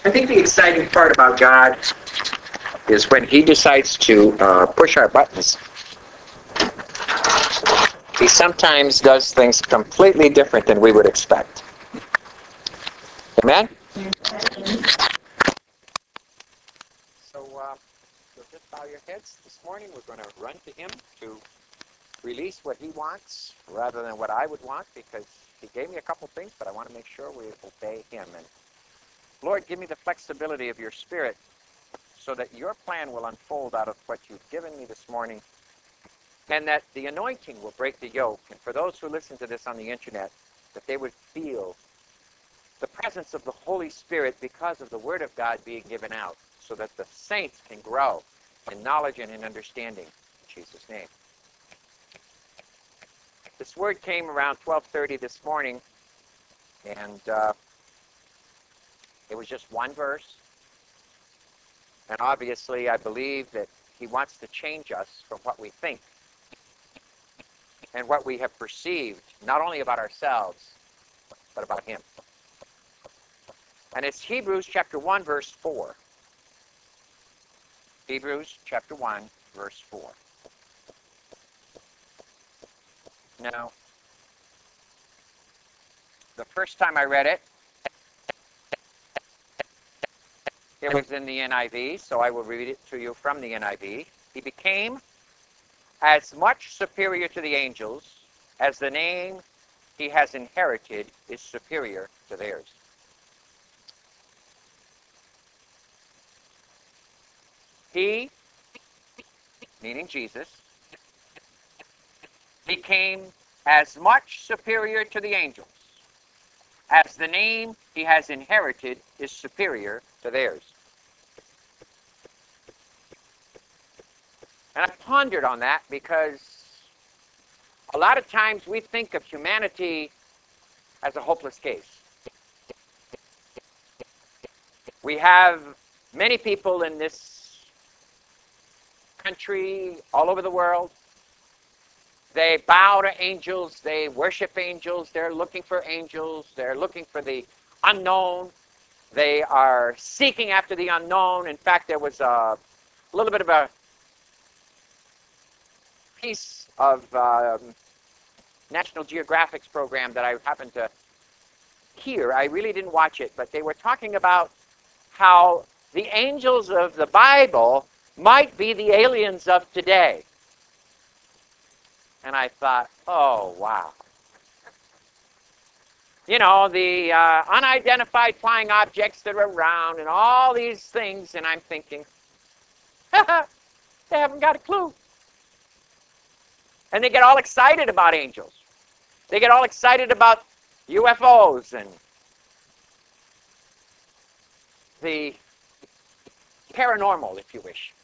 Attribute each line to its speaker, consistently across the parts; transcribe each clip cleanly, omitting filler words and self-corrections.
Speaker 1: I think the exciting part about God is when He decides to push our buttons. He sometimes does things completely different than we would expect. Amen? So, just bow your heads. This morning we're going to run to Him to release what He wants rather than what I would want, because He gave me a couple things, but I want to make sure we obey Him. And Lord, give me the flexibility of your Spirit so that your plan will unfold out of what you've given me this morning, and that the anointing will break the yoke. And for those who listen to this on the internet, that they would feel the presence of the Holy Spirit because of the Word of God being given out, so that the saints can grow in knowledge and in understanding. In Jesus' name. This word came around 12:30 this morning, and it was just one verse. And obviously, I believe that He wants to change us from what we think and what we have perceived, not only about ourselves, but about Him. And it's Hebrews chapter 1, verse 4. Hebrews chapter 1, verse 4. Now, the first time I read it, it was in the NIV, so I will read it to you from the NIV. He became as much superior to the angels as the name He has inherited is superior to theirs. He, meaning Jesus, became as much superior to the angels as the name He has inherited is superior to theirs. And I pondered on that because a lot of times we think of humanity as a hopeless case. We have many people in this country, all over the world. They bow to angels, they worship angels, they're looking for angels, they're looking for the unknown, they are seeking after the unknown. In fact, there was a little bit of a piece of National Geographic's program that I happened to hear. I really didn't watch it, but they were talking about how the angels of the Bible might be the aliens of today. And I thought, oh, wow. You know, the unidentified flying objects that are around and all these things, and I'm thinking, they haven't got a clue. And they get all excited about angels. They get all excited about UFOs and the paranormal, if you wish.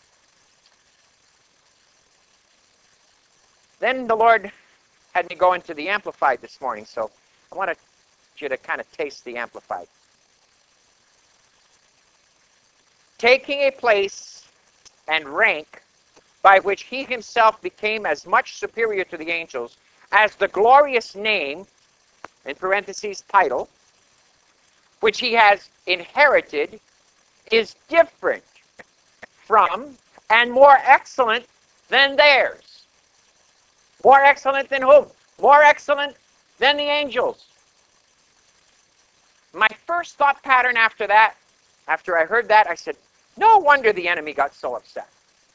Speaker 1: Then the Lord had me go into the Amplified this morning, so I wanted you to kind of taste the Amplified. Taking a place and rank by which He Himself became as much superior to the angels as the glorious name, in parentheses, title, which He has inherited, is different from and more excellent than theirs. More excellent than whom? More excellent than the angels. My first thought pattern after that, after I heard that, I said, no wonder the enemy got so upset.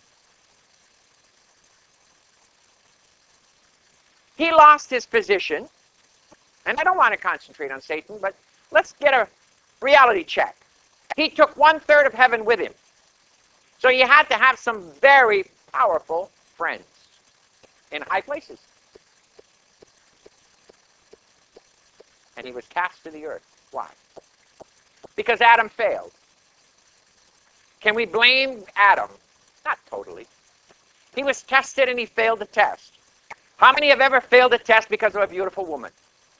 Speaker 1: He lost his position, and I don't want to concentrate on Satan, but let's get a reality check. He took 1/3 of heaven with him. So you had to have some very powerful friends in high places. And he was cast to the earth. Why? Because Adam failed. Can we blame Adam? Not totally. He was tested and he failed the test. How many have ever failed a test because of a beautiful woman?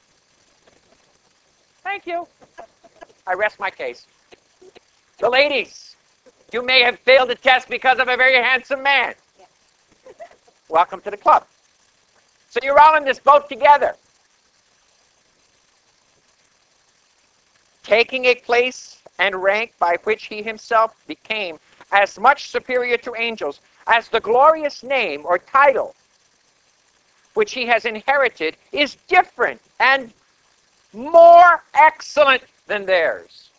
Speaker 1: Thank you. I rest my case. The ladies, you may have failed a test because of a very handsome man. Welcome to the club. So you're all in this boat together. Taking a place and rank by which he himself became as much superior to angels as the glorious name or title which he has inherited is different and more excellent than theirs.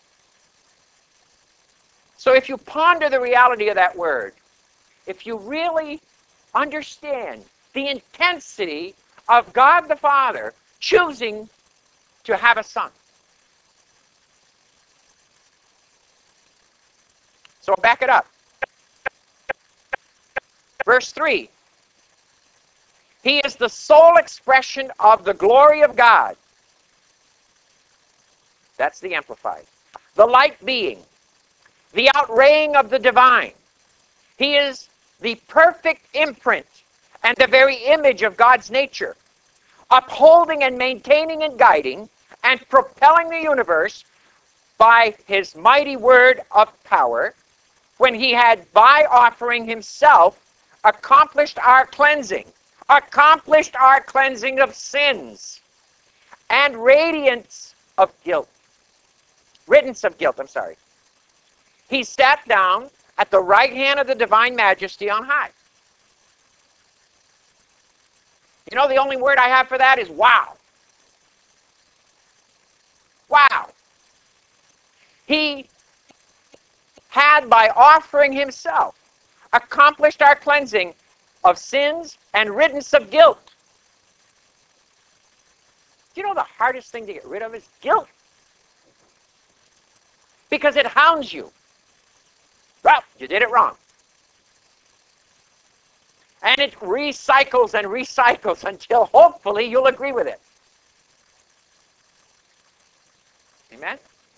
Speaker 1: So if you ponder the reality of that word, if you really understand the intensity of God the Father choosing to have a son. So back it up. Verse 3. He is the sole expression of the glory of God. That's the Amplified. The light being, the outraying of the divine. He is the perfect imprint and the very image of God's nature, upholding and maintaining and guiding and propelling the universe by his mighty word of power, when he had, by offering himself, accomplished our cleansing of sins, and riddance of guilt. He sat down at the right hand of the divine majesty on high. You know, the only word I have for that is wow. Wow. He had, by offering himself, accomplished our cleansing of sins and riddance of guilt. Do you know the hardest thing to get rid of is guilt? Because it hounds you. Well, you did it wrong. And it recycles and recycles until hopefully you'll agree with it. Amen?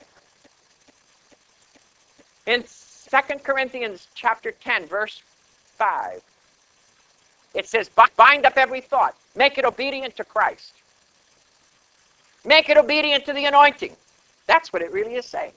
Speaker 1: In 2 Corinthians chapter 10, verse 5, it says, bind up every thought. Make it obedient to Christ. Make it obedient to the anointing. That's what it really is saying.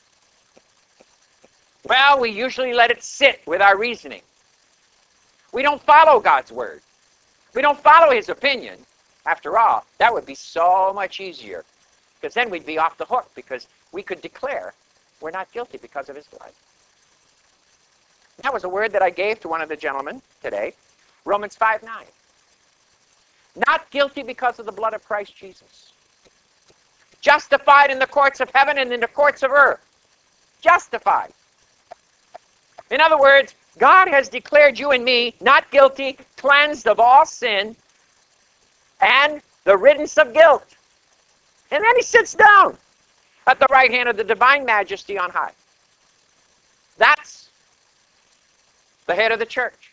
Speaker 1: Well, we usually let it sit with our reasoning. We don't follow God's word. We don't follow his opinion. After all, that would be so much easier, because then we'd be off the hook, because we could declare we're not guilty because of his blood. That was a word that I gave to one of the gentlemen today, Romans 5:9. Not guilty because of the blood of Christ Jesus. Justified in the courts of heaven and in the courts of earth. Justified. In other words, God has declared you and me not guilty, cleansed of all sin, and the riddance of guilt. And then he sits down at the right hand of the divine majesty on high. That's the head of the church.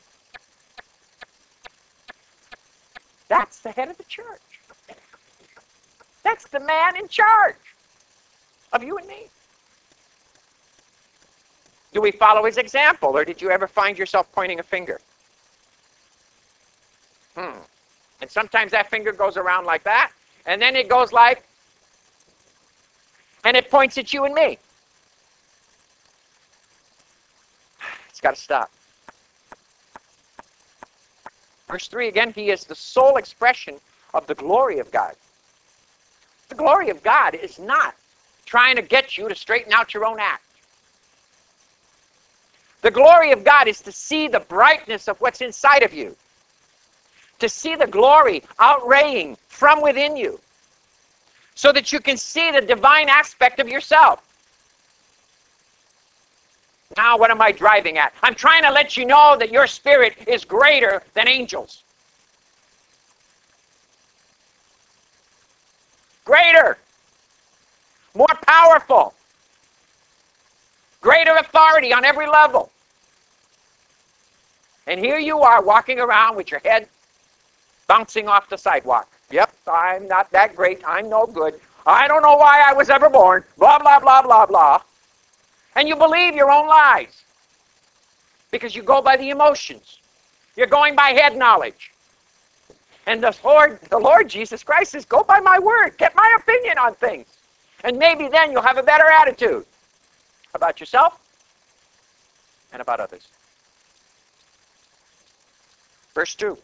Speaker 1: That's the head of the church. That's the man in charge of you and me. Do we follow his example, or did you ever find yourself pointing a finger? And sometimes that finger goes around like that, and then it goes like, and it points at you and me. It's got to stop. Verse 3 again, he is the sole expression of the glory of God. The glory of God is not trying to get you to straighten out your own act. The glory of God is to see the brightness of what's inside of you. To see the glory outraying from within you. So that you can see the divine aspect of yourself. Now, what am I driving at? I'm trying to let you know that your spirit is greater than angels. Greater. More powerful. Greater authority on every level. And here you are walking around with your head bouncing off the sidewalk. Yep, I'm not that great. I'm no good. I don't know why I was ever born. Blah, blah, blah, blah, blah. And you believe your own lies. Because you go by the emotions. You're going by head knowledge. And the Lord Jesus Christ says, go by my word. Get my opinion on things. And maybe then you'll have a better attitude about yourself and about others. Verse 2.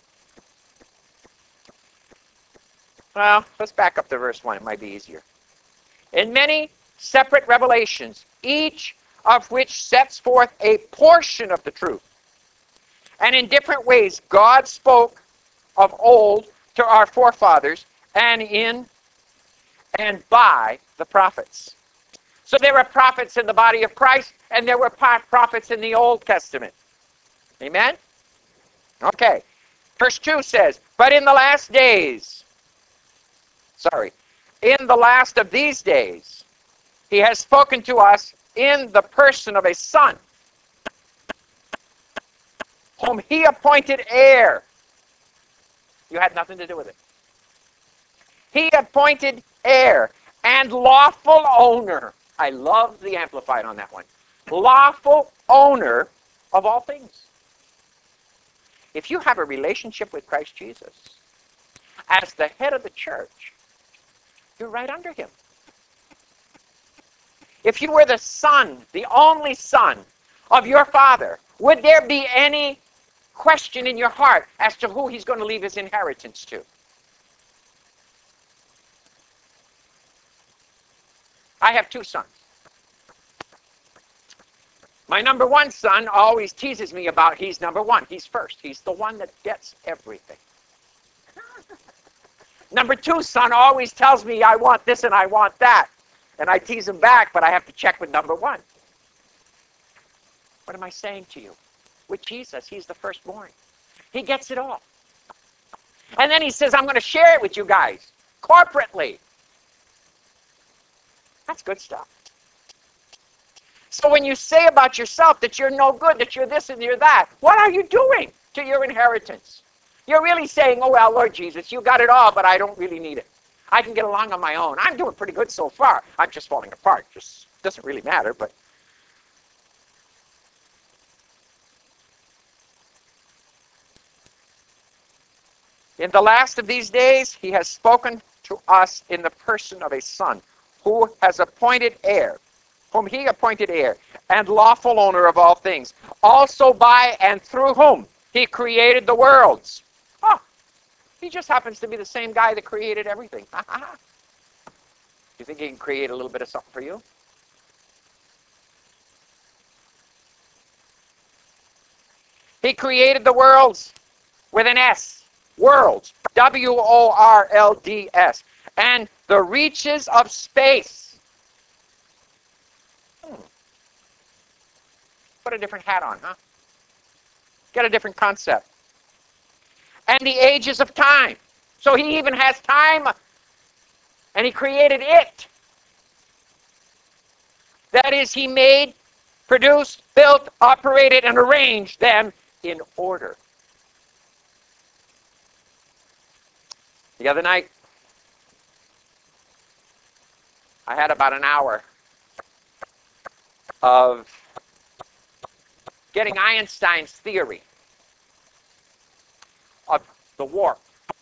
Speaker 1: Well, let's back up to verse 1. It might be easier. In many separate revelations, each of which sets forth a portion of the truth. And in different ways, God spoke of old to our forefathers and by the prophets. So there were prophets in the body of Christ, and there were prophets in the Old Testament. Amen? Okay. Verse 2 says, but in the last days, in the last of these days, he has spoken to us in the person of a Son, whom he appointed heir. You had nothing to do with it. He appointed heir and lawful owner. I love the Amplified on that one. Lawful owner of all things. If you have a relationship with Christ Jesus as the head of the church, you're right under him. If you were the son, the only son of your father, would there be any question in your heart as to who he's going to leave his inheritance to? I have two sons. My number one son always teases me about he's number one. He's first. He's the one that gets everything. Number two son always tells me I want this and I want that. And I tease him back, but I have to check with number one. What am I saying to you? With Jesus, he's the firstborn. He gets it all. And then he says, I'm going to share it with you guys, corporately. That's good stuff. So when you say about yourself that you're no good, that you're this and you're that, what are you doing to your inheritance? You're really saying, oh, well, Lord Jesus, you got it all, but I don't really need it. I can get along on my own. I'm doing pretty good so far. I'm just falling apart. Just doesn't really matter, but in the last of these days, he has spoken to us in the person of a Son, who has appointed heir, whom he appointed heir, and lawful owner of all things, also by and through whom he created the worlds. Oh, he just happens to be the same guy that created everything. You think he can create a little bit of something for you? He created the worlds with an S. Worlds. W-O-R-L-D-S. And the reaches of space. Put a different hat on, huh? Get a different concept. And the ages of time. So he even has time, and he created it. That is, he made, produced, built, operated, and arranged them in order. The other night, I had about an hour of getting Einstein's theory of the warp,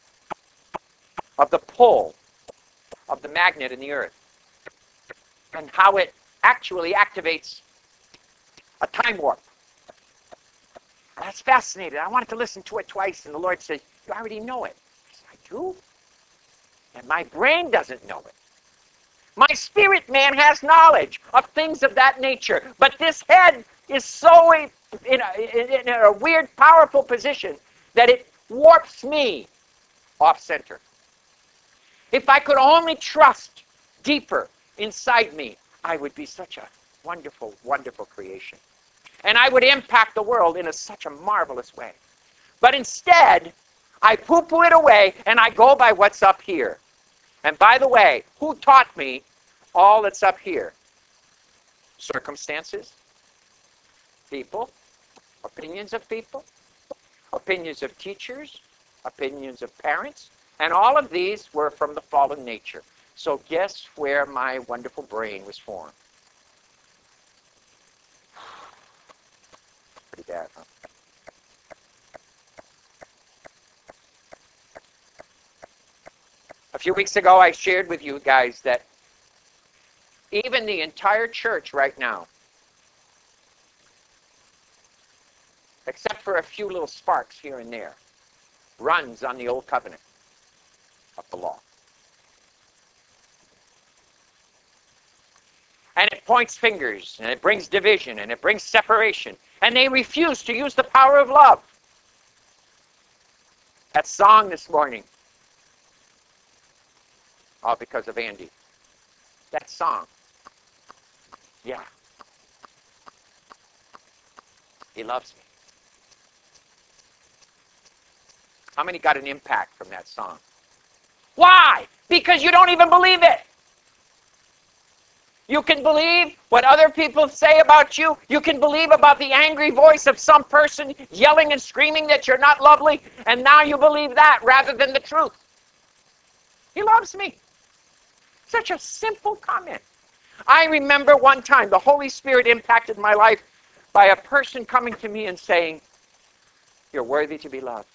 Speaker 1: of the pull of the magnet in the earth, and how it actually activates a time warp. And I was fascinated. I wanted to listen to it twice, and the Lord said, you already know it. I said, I do? And my brain doesn't know it. My spirit man has knowledge of things of that nature, but this head is so in a weird, powerful position that it warps me off center. If I could only trust deeper inside me, I would be such a wonderful, wonderful creation. And I would impact the world in such a marvelous way. But instead, I poo-poo it away, and I go by what's up here. And by the way, who taught me all that's up here? Circumstances, people, opinions of people, opinions of teachers, opinions of parents, and all of these were from the fallen nature. So guess where my wonderful brain was formed? Pretty bad, huh? A few weeks ago, I shared with you guys that even the entire church right now, except for a few little sparks here and there, runs on the old covenant of the law. And it points fingers, and it brings division, and it brings separation. And they refuse to use the power of love. That song this morning, all because of Andy. That song. Yeah. He loves me. How many got an impact from that song? Why? Because you don't even believe it. You can believe what other people say about you. You can believe about the angry voice of some person yelling and screaming that you're not lovely, and now you believe that rather than the truth. He loves me. Such a simple comment. I remember one time the Holy Spirit impacted my life by a person coming to me and saying, "You're worthy to be loved."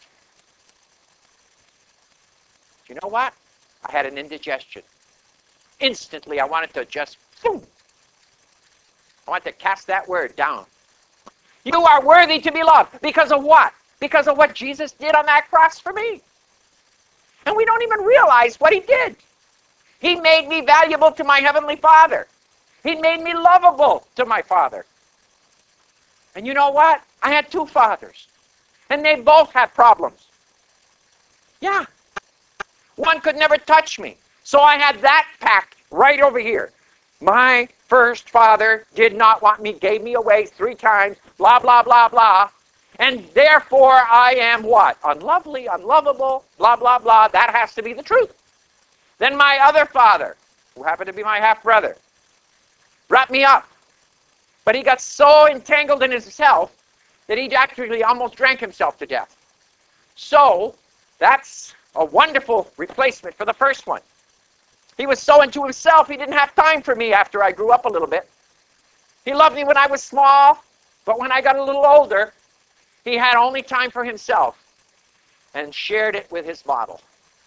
Speaker 1: You know what? I had an indigestion. Instantly, I wanted to just, boom. I wanted to cast that word down. You are worthy to be loved. Because of what? Because of what Jesus did on that cross for me. And we don't even realize what he did. He made me valuable to my Heavenly Father. He made me lovable to my Father. And you know what? I had two fathers. And they both had problems. Yeah. One could never touch me. So I had that packed right over here. My first father did not want me, gave me away 3 times, blah, blah, blah, blah. And therefore I am what? Unlovely, unlovable, blah, blah, blah. That has to be the truth. Then my other father, who happened to be my half-brother, brought me up. But he got so entangled in himself that he actually almost drank himself to death. So that's a wonderful replacement for the first one. He was so into himself, he didn't have time for me after I grew up a little bit. He loved me when I was small, but when I got a little older, he had only time for himself and shared it with his bottle.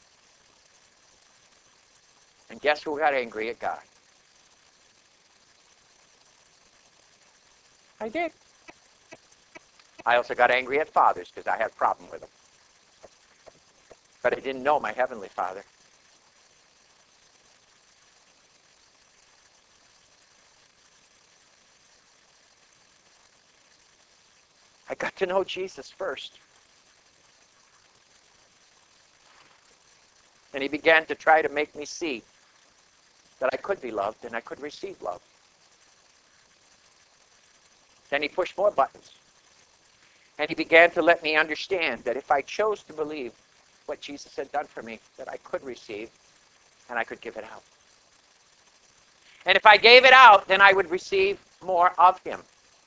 Speaker 1: And guess who got angry at God? I did. I also got angry at fathers because I had a problem with them. But I didn't know my Heavenly Father. I got to know Jesus first. And he began to try to make me see that I could be loved and I could receive love. Then he pushed more buttons. And he began to let me understand that if I chose to believe what Jesus had done for me, that I could receive and I could give it out. And if I gave it out, then I would receive more of him.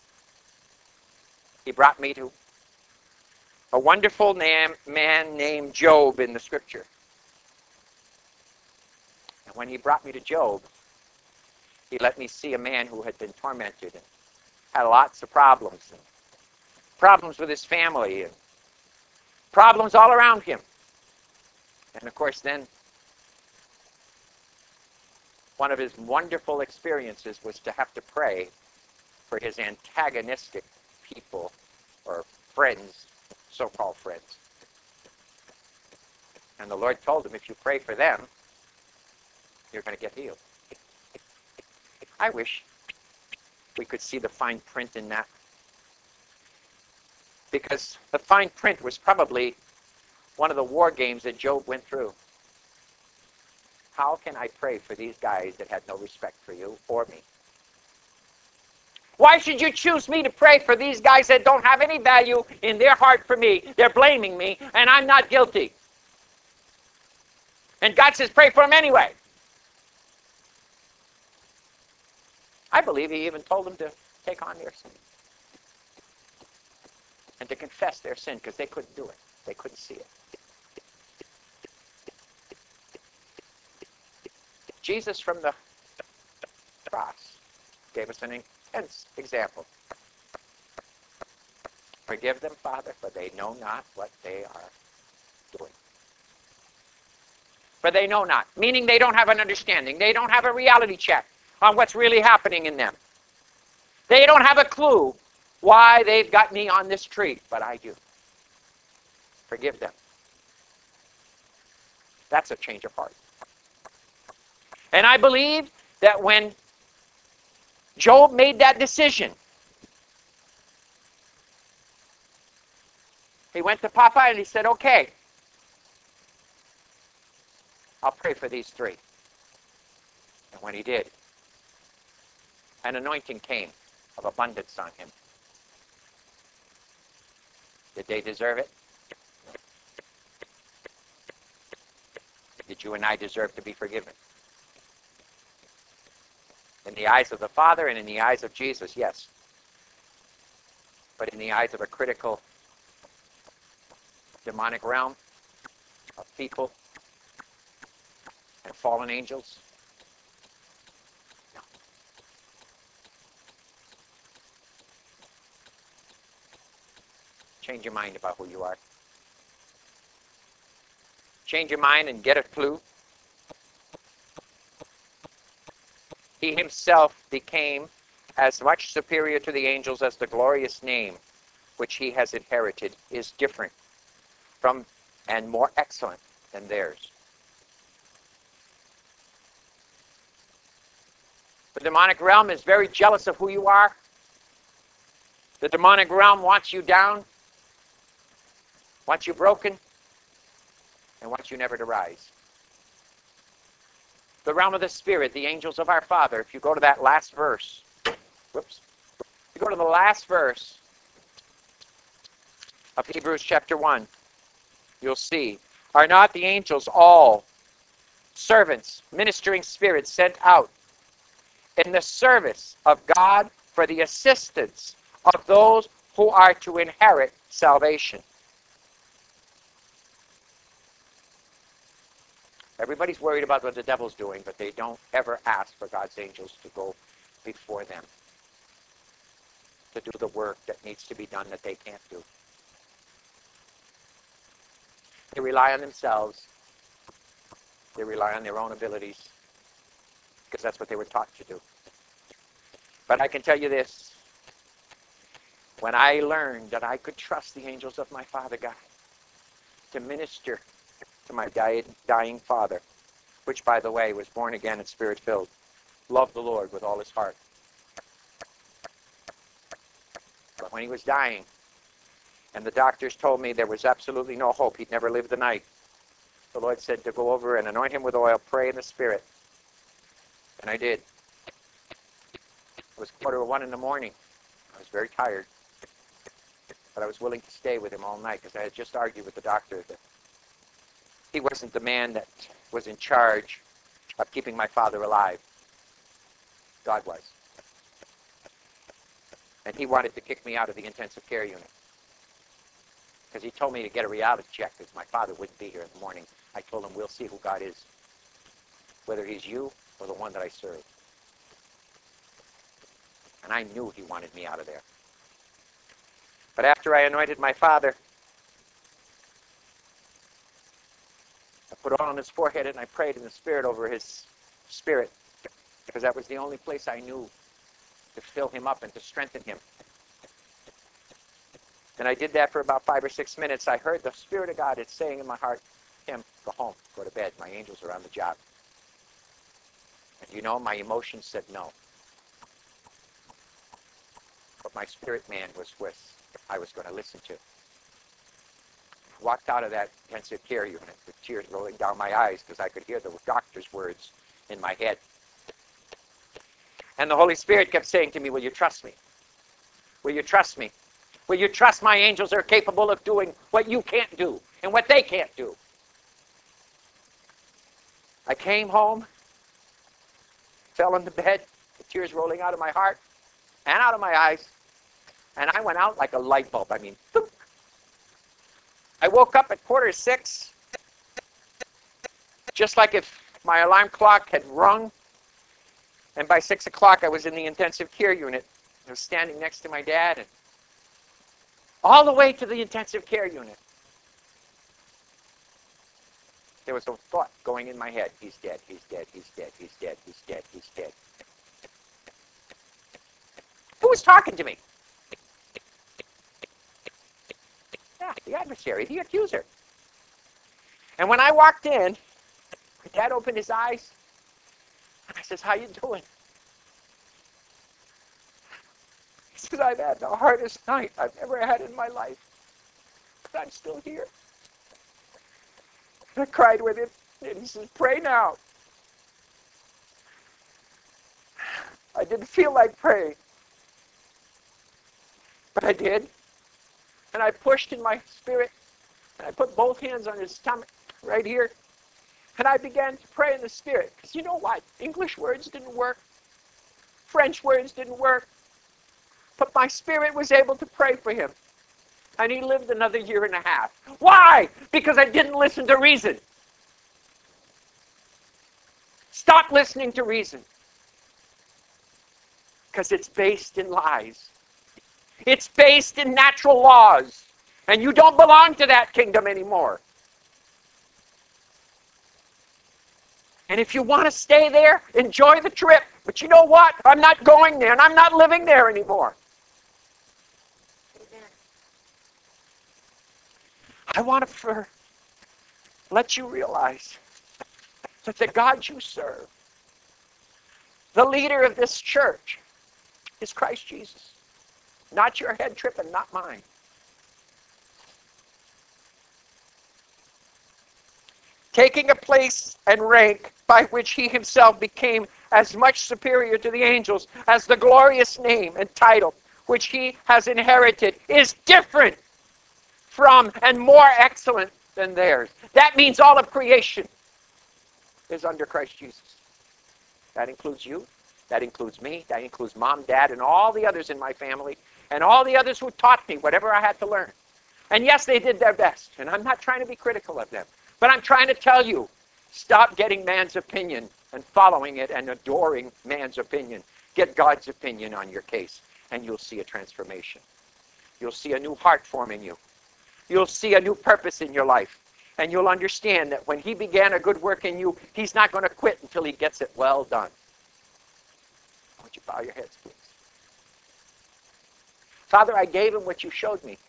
Speaker 1: He brought me to a wonderful man named Job in the scripture. And when he brought me to Job, he let me see a man who had been tormented and had lots of problems. And problems with his family and problems all around him. And of course then, one of his wonderful experiences was to have to pray for his antagonistic people or friends, so-called friends. And the Lord told him, if you pray for them, you're going to get healed. I wish we could see the fine print in that. Because the fine print was probably one of the war games that Job went through. How can I pray for these guys that had no respect for you or me? Why should you choose me to pray for these guys that don't have any value in their heart for me? They're blaming me, and I'm not guilty. And God says pray for them anyway. I believe he even told them to take on their sin. And to confess their sin, because they couldn't do it. They couldn't see it. Jesus from the cross gave us an intense example. Forgive them, Father, for they know not what they are doing. For they know not, meaning they don't have an understanding. They don't have a reality check on what's really happening in them. They don't have a clue why they've got me on this tree, but I do. Forgive them. That's a change of heart. And I believe that when Job made that decision. He went to Papa and he said, okay, I'll pray for these three. And when he did, an anointing came of abundance on him. Did they deserve it? Did you and I deserve to be forgiven? In the eyes of the Father and in the eyes of Jesus, yes. But in the eyes of a critical demonic realm of people and fallen angels, no. Change your mind about who you are. Change your mind and get a clue. He himself became as much superior to the angels as the glorious name which he has inherited is different from and more excellent than theirs. The demonic realm is very jealous of who you are. The demonic realm wants you down, wants you broken, and wants you never to rise. The realm of the Spirit, the angels of our Father, if you go to that last verse, whoops, if you go to the last verse of Hebrews chapter 1, you'll see, are not the angels all servants, ministering spirits sent out in the service of God for the assistance of those who are to inherit salvation? Everybody's worried about what the devil's doing, but they don't ever ask for God's angels to go before them to do the work that needs to be done that they can't do. They rely on themselves. They rely on their own abilities because that's what they were taught to do. But I can tell you this. When I learned that I could trust the angels of my Father God to minister to my dying father, which, by the way, was born again and Spirit-filled, loved the Lord with all his heart. But when he was dying, and the doctors told me there was absolutely no hope, he'd never live the night, the Lord said to go over and anoint him with oil, pray in the Spirit. And I did. It was 1:45 in the morning. I was very tired. But I was willing to stay with him all night because I had just argued with the doctor that he wasn't the man that was in charge of keeping my father alive. God was. And he wanted to kick me out of the intensive care unit because he told me to get a reality check because my father wouldn't be here in the morning. I told him, we'll see who God is, whether he's you or the one that I serve. And I knew he wanted me out of there. But after I anointed my father, I put oil on his forehead and I prayed in the Spirit over his spirit because that was the only place I knew to fill him up and to strengthen him. And I did that for about 5 or 6 minutes. I heard the Spirit of God is saying in my heart, Tim, go home, go to bed. My angels are on the job. And you know, my emotions said no. But my spirit man was with, I was going to listen to. I walked out of that intensive care unit with tears rolling down my eyes because I could hear the doctor's words in my head. And the Holy Spirit kept saying to me, will you trust me? Will you trust me? Will you trust my angels are capable of doing what you can't do and what they can't do? I came home, fell into bed, with tears rolling out of my heart and out of my eyes, and I went out like a light bulb. I mean, boop. I woke up at 5:45, just like if my alarm clock had rung, and by 6 o'clock I was in the intensive care unit. I was standing next to my dad, and all the way to the intensive care unit, there was a thought going in my head, he's dead, he's dead, he's dead, he's dead, he's dead, he's dead. Who was talking to me? Yeah, the adversary, the accuser. And when I walked in, my dad opened his eyes, and I says, how you doing? says, I've had the hardest night I've ever had in my life. But I'm still here. And I cried with him. And he says, pray now. I didn't feel like praying. But I did. And I pushed in my spirit. And I put both hands on his stomach right here. And I began to pray in the spirit. Because you know what? English words didn't work. French words didn't work. But my spirit was able to pray for him. And he lived another 1.5 years. Why? Because I didn't listen to reason. Stop listening to reason. Because it's based in lies. It's based in natural laws. And you don't belong to that kingdom anymore. And if you want to stay there, enjoy the trip. But you know what? I'm not going there, and I'm not living there anymore. Amen. I want to let you realize that the God you serve, the leader of this church, is Christ Jesus. Not your head trip and not mine. Taking a place and rank by which he himself became as much superior to the angels as the glorious name and title which he has inherited is different from and more excellent than theirs. That means all of creation is under Christ Jesus. That includes you. That includes me. That includes mom, dad, and all the others in my family, and all the others who taught me whatever I had to learn. And yes, they did their best, and I'm not trying to be critical of them. But I'm trying to tell you, stop getting man's opinion and following it and adoring man's opinion. Get God's opinion on your case, and you'll see a transformation. You'll see a new heart form in you. You'll see a new purpose in your life. And you'll understand that when he began a good work in you, he's not going to quit until he gets it well done. Would you bow your heads, please? Father, I gave him what you showed me.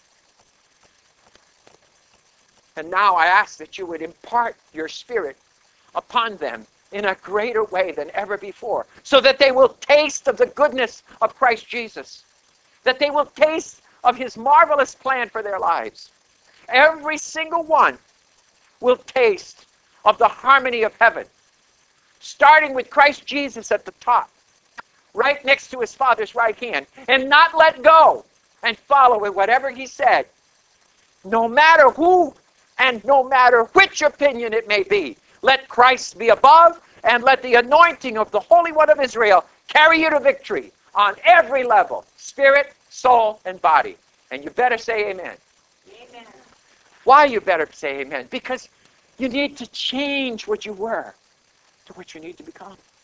Speaker 1: And now I ask that you would impart your spirit upon them in a greater way than ever before, so that they will taste of the goodness of Christ Jesus, that they will taste of his marvelous plan for their lives. Every single one will taste of the harmony of heaven, starting with Christ Jesus at the top, right next to his Father's right hand, and not let go and follow in whatever he said, no matter who and no matter which opinion it may be. Let Christ be above, and let the anointing of the Holy One of Israel carry you to victory on every level, spirit, soul, and body. And you better say amen. Amen. Why you better say amen? Because you need to change what you were to what you need to become.